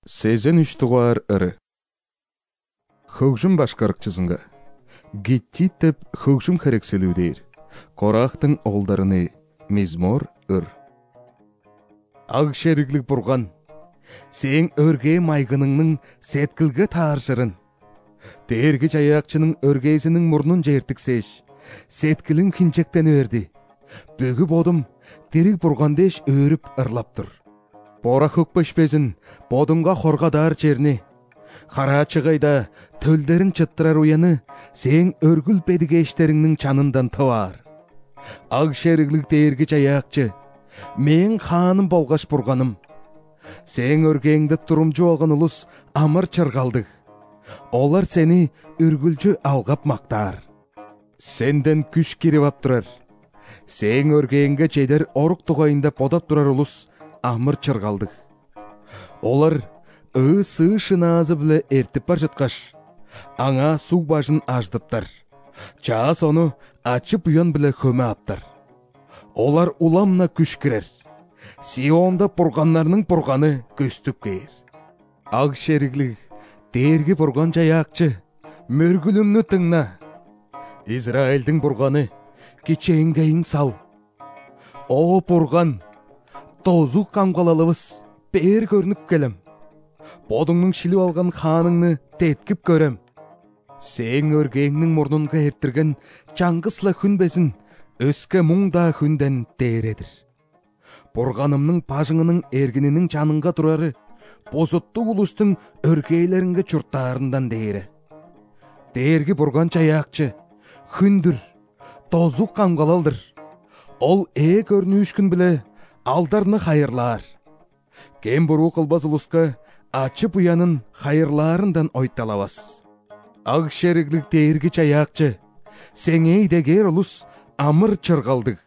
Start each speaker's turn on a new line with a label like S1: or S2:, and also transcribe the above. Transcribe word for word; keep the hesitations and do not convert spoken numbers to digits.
S1: Сезен үштуғар ыры. Хөгжім башқарықчызынға. Геттитіп хөгжім керекселудейір. Қорақтың олдарыны мезмор ыр. Аг шеріглік бұрған. Сен өрге майғыныңның сеткілгі тааршырын. Дергі жаяқчының өргейсінің мұрнын жертіксеш. Сеткілін кинчектен өрді. Бөгі бодым, дерік бұрғандеш өріп ырлап тұр. Бора хөкпешпезін, бодымға қорғадар черні. Қара чығайда төлдерін чыттырар уяны, сен өргіл бедігештеріңнің чанындан тывар. Аг шеріглік дергі жаяқчы, мен ханым болғаш бұрғаным. Сен өргеңді тұрымжы олған ұлыс амыр чырғалдық. Олар сені үргілжі алғап мақтар. Сенден күш кереп аптырар. Сен өргеңге жедер орық тұғайында подап тұрар ұлыс амыр чырғалдық. Олар ы-сы шыназы білі әртіп бар жатқаш. Аңа су бажын аждыптар. Чаас оны ачып ұян білі көмі аптар. Олар уламна күш кірер. Сионда бұрғанларының бұрғаны көстіп кейір. Аг шеріглік, дергі бұрған жаяқчы, мөргілімні тыңна. Израильдің бұрғаны, кечейінгейін сал. О бұрған, тозу қамғалалыбыз, бер көрініп келім. Бодыңның шілі алған ханыңны теткіп көрім. Сен өргеңнің мұрнынға ертірген чаңғысла хүнбесін, өске мұңда хүнден дередір. Бұрғанымның пажыңының ергінінің жаныңға тұрары, бозытты ұлыстың өргейлерінге чұрттарындан дейірі. Дергі бұрған жаяқчы, хүндір, тозу қамғалалдыр. Ол е көріні үшкін біле, алдарны хайырлар. Кен бұру қылбаз ұлысқа ачып ұянын хайырларындан ойталавас. Аг шеріглік дергі жаяқчы, сеңей дегер ұлыс амыр чырғалдық.